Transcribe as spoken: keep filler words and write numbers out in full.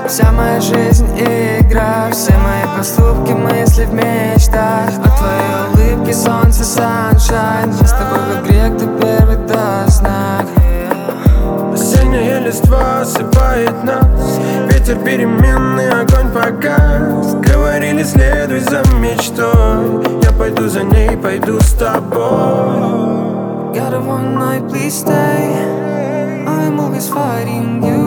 Вся моя жизнь игра, все мои поступки, мысли в мечтах. От твоей улыбки солнце, sunshine. Мы с тобой в игре, кто первый даст знак. Осенняя листва осыпает нас, ветер переменный, огонь погас. Говорили, следуй за мечтой, я пойду за ней, пойду с тобой. Got a one night, please stay. I'm always fighting you.